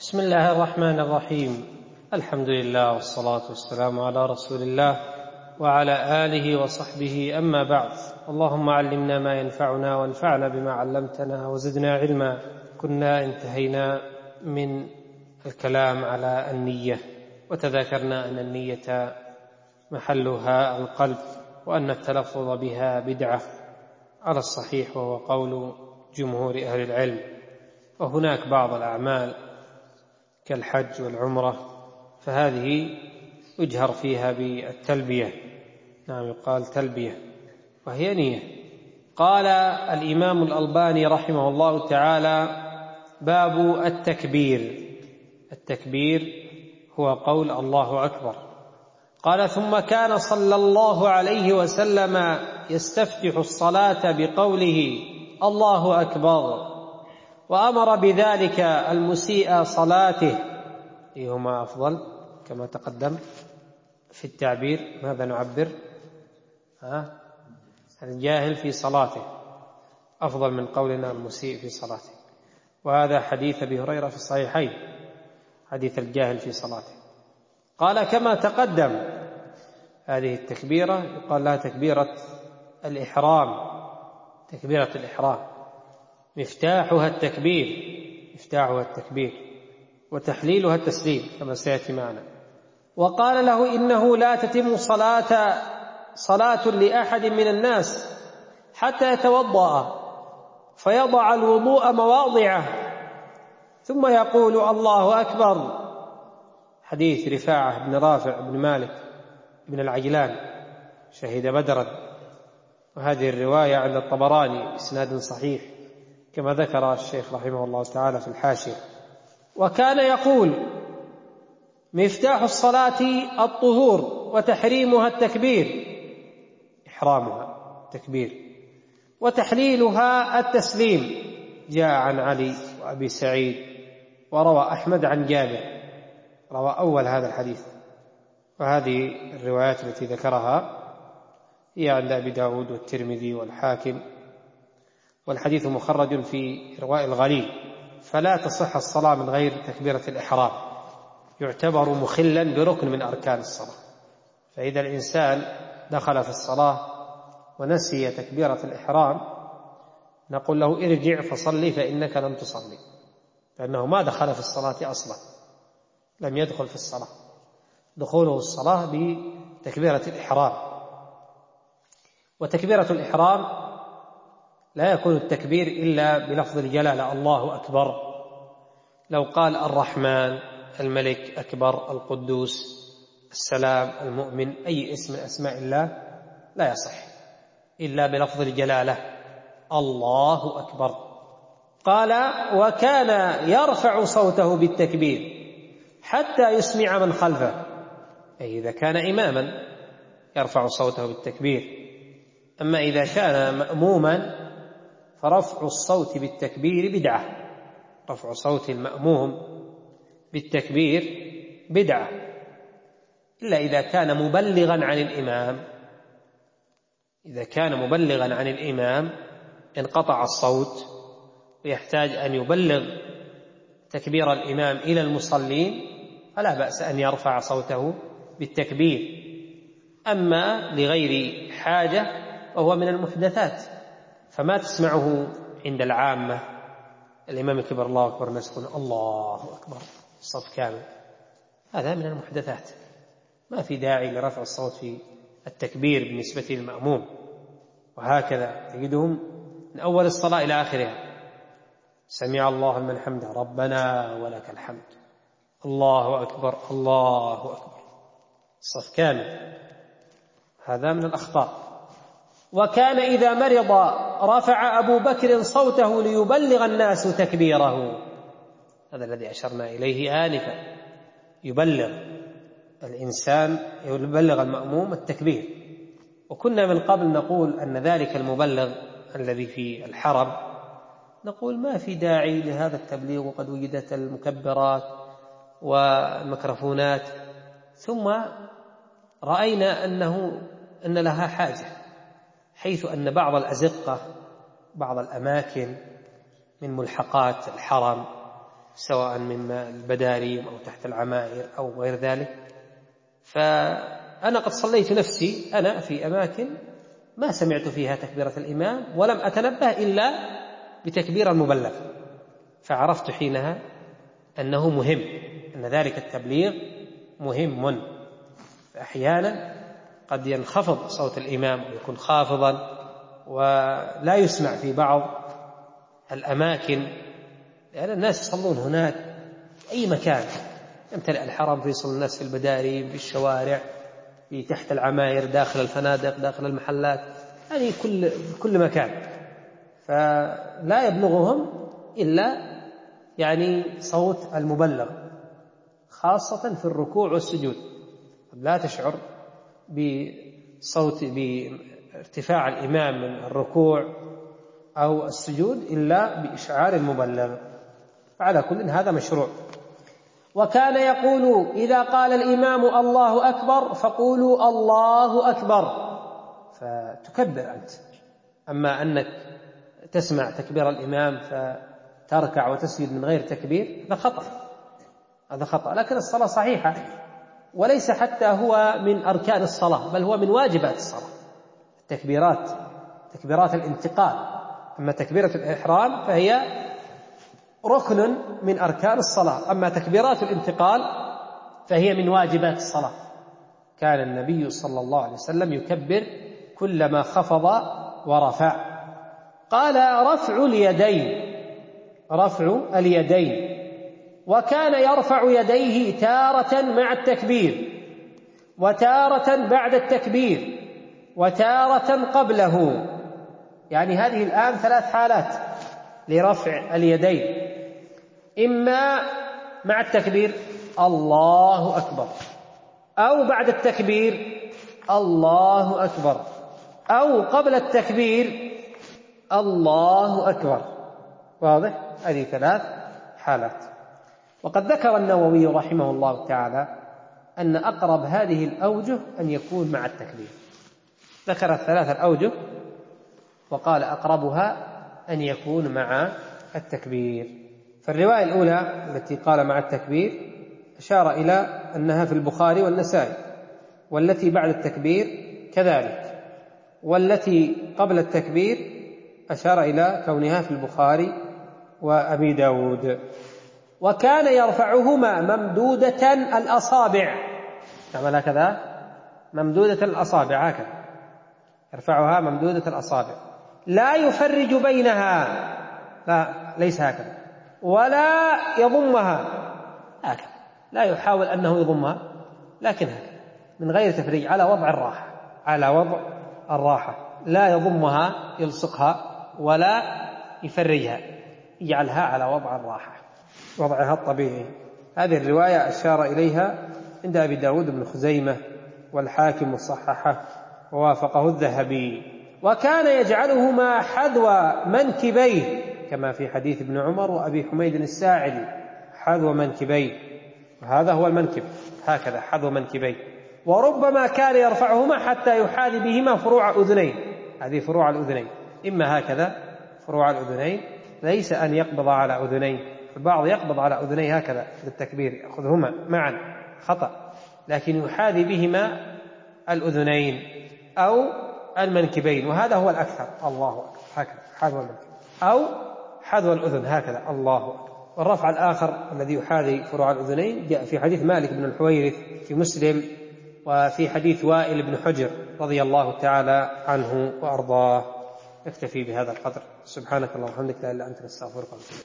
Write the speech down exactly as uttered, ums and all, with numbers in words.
بسم الله الرحمن الرحيم. الحمد لله والصلاة والسلام على رسول الله وعلى آله وصحبه، أما بعد. اللهم علمنا ما ينفعنا وانفعنا بما علمتنا وزدنا علما. كنا انتهينا من الكلام على النية، وتذاكرنا أن النية محلها القلب، وأن التلفظ بها بدعة على الصحيح وهو قول جمهور أهل العلم. وهناك بعض الأعمال كالحج والعمرة فهذه يجهر فيها بالتلبية، نعم يقال تلبية وهي نية. قال الإمام الألباني رحمه الله تعالى: باب التكبير. التكبير هو قول الله أكبر. قال: ثم كان صلى الله عليه وسلم يستفتح الصلاة بقوله الله أكبر، وأمر بذلك المسيء صلاته. أيهما أفضل كما تقدم في التعبير؟ ماذا نعبر؟ ها؟ الجاهل في صلاته أفضل من قولنا المسيء في صلاته، وهذا حديث أبي هريرة في الصحيحين، حديث الجاهل في صلاته. قال: كما تقدم. هذه التكبيرة يقال لها تكبيرة الإحرام. تكبيرة الإحرام مفتاحها التكبير، مفتاحها التكبير وتحليلها التسليم كما سيأتي معنا. وقال له: إنه لا تتم صلاة صلاة لأحد من الناس حتى يتوضأ فيضع الوضوء مواضعه ثم يقول الله أكبر. حديث رفاعة بن رافع بن مالك بن العجلان شهد بدرا، وهذه الرواية عند الطبراني بإسناد صحيح كما ذكر الشيخ رحمه الله تعالى في الحاشية. وكان يقول: مفتاح الصلاة الطهور وتحريمها التكبير، إحرامها التكبير، وتحليلها التسليم. جاء عن علي وأبي سعيد، وروى أحمد عن جابر، روى أول هذا الحديث. وهذه الروايات التي ذكرها هي عند أبي داود والترمذي والحاكم، والحديث مخرج في إرواء الغليل. فلا تصح الصلاة من غير تكبيرة الإحرام، يعتبر مخلا بركن من أركان الصلاة. فإذا الإنسان دخل في الصلاة ونسي تكبيرة الإحرام نقول له: ارجع فصلي فإنك لم تصلي، لأنه ما دخل في الصلاة أصلا، لم يدخل في الصلاة. دخوله الصلاة بتكبيرة الإحرام. وتكبيرة الإحرام لا يكون التكبير إلا بلفظ الجلالة الله أكبر. لو قال الرحمن، الملك أكبر، القدوس، السلام، المؤمن، أي اسم من أسماء الله لا يصح إلا بلفظ الجلالة الله أكبر. قال: وكان يرفع صوته بالتكبير حتى يسمع من خلفه، أي إذا كان إماما يرفع صوته بالتكبير. أما إذا كان مأموما فرفع الصوت بالتكبير بدعة. رفع صوت المأموم بالتكبير بدعة، إلا إذا كان مبلغا عن الإمام. إذا كان مبلغا عن الإمام انقطع الصوت ويحتاج أن يبلغ تكبير الإمام إلى المصلين فلا بأس أن يرفع صوته بالتكبير. أما لغير حاجة وهو من المحدثات فما تسمعه عند العامة، الإمام يكبر الله أكبر الناس يقول الله أكبر الصف كامل، هذا من المحدثات، ما في داعي لرفع الصوت في التكبير بالنسبة للمأموم. وهكذا تجدهم من أول الصلاة إلى آخرها: سمع الله لمن حمده ربنا ولك الحمد، الله أكبر الله أكبر، الصف كامل. هذا من الأخطاء. وكان إذا مرض رفع أبو بكر صوته ليبلغ الناس تكبيره، هذا الذي أشرنا إليه آنفا، يبلغ الإنسان يبلغ المأموم التكبير. وكنا من قبل نقول أن ذلك المبلغ الذي في الحرم نقول ما في داعي لهذا التبليغ، وقد وجدت المكبرات والميكروفونات، ثم رأينا أنه أن لها حاجة، حيث أن بعض الأزقة، بعض الأماكن من ملحقات الحرم سواء من البداريم أو تحت العمائر أو غير ذلك. فأنا قد صليت نفسي أنا في أماكن ما سمعت فيها تكبيرة الإمام ولم أتنبه إلا بتكبير المبلغ، فعرفت حينها أنه مهم، أن ذلك التبليغ مهم. فأحيانا قد ينخفض صوت الإمام ويكون خافضا ولا يسمع في بعض الأماكن، لأن الناس يصلون هناك في أي مكان، يمتلئ الحرم، فيصل الناس في البداري، في الشوارع، في تحت العماير، داخل الفنادق، داخل المحلات، يعني كل كل مكان، فلا يبلغهم إلا يعني صوت المبلغ، خاصة في الركوع والسجود. لا تشعر بصوت بارتفاع الإمام من الركوع أو السجود إلا بإشعار المبلغ. فعلى كل هذا مشروع. وكان يقول إذا قال الإمام الله أكبر فقولوا الله أكبر، فتكبر أنت. أما أنك تسمع تكبير الإمام فتركع وتسجد من غير تكبير، هذا خطأ، هذا خطأ. لكن الصلاة صحيحة، وليس حتى هو من أركان الصلاة، بل هو من واجبات الصلاة. التكبيرات تكبيرات الانتقال، أما تكبيرة الإحرام فهي ركن من أركان الصلاة، أما تكبيرات الانتقال فهي من واجبات الصلاة. كان النبي صلى الله عليه وسلم يكبر كلما خفض ورفع. قال رفع اليدين، رفع اليدين، وكان يرفع يديه تارة مع التكبير، وتارة بعد التكبير، وتارة قبله. يعني هذه الآن ثلاث حالات لرفع اليدين: إما مع التكبير الله أكبر، أو بعد التكبير الله أكبر، أو قبل التكبير الله أكبر. واضح؟ هذه ثلاث حالات. وقد ذكر النووي رحمه الله تعالى أن أقرب هذه الأوجه أن يكون مع التكبير، ذكر الثلاث الأوجه وقال أقربها أن يكون مع التكبير. فالرواية الأولى التي قال مع التكبير أشار إلى أنها في البخاري والنسائي، والتي بعد التكبير كذلك، والتي قبل التكبير أشار إلى كونها في البخاري وأبي داود. وكان يرفعهما ممدودة الأصابع، تعمل هكذا ممدودة الأصابع، هكذا يرفعها ممدودة الأصابع، لا يفرج بينها، لا ليس هكذا، ولا يضمها، هكذا لا يحاول أنه يضمها، لكن هكذا من غير تفريج، على وضع الراحة، على وضع الراحة، لا يضمها يلصقها ولا يفرجها، يجعلها على وضع الراحة، وضعها الطبيعي. هذه الرواية أشار إليها عند أبي داود بن خزيمة والحاكم الصححة ووافقه الذهبي. وكان يجعلهما حذو منكبيه، كما في حديث ابن عمر وأبي حميد الساعدي، حذو منكبيه، وهذا هو المنكب، هكذا حذو منكبيه. وربما كان يرفعهما حتى يحاذي بهما فروع أذنيه، هذه فروع الأذنين، إما هكذا فروع الأذنين، ليس أن يقبض على أذنيه، البعض يقبض على أذنيه هكذا للتكبير، يأخذهما معا، خطأ، لكن يحاذي بهما الأذنين أو المنكبين، وهذا هو الأكثر، الله أكبر، هكذا حذو المنكب أو حذو الأذن، هكذا الله أكبر. والرفع الآخر الذي يحاذي فروع الأذنين جاء في حديث مالك بن الحويرث في مسلم، وفي حديث وائل بن حجر رضي الله تعالى عنه وأرضاه. نكتفي بهذا القدر. سبحانك اللهم وبحمدك، لا إله إلا أنت، نستغفرك ونتوب إليك.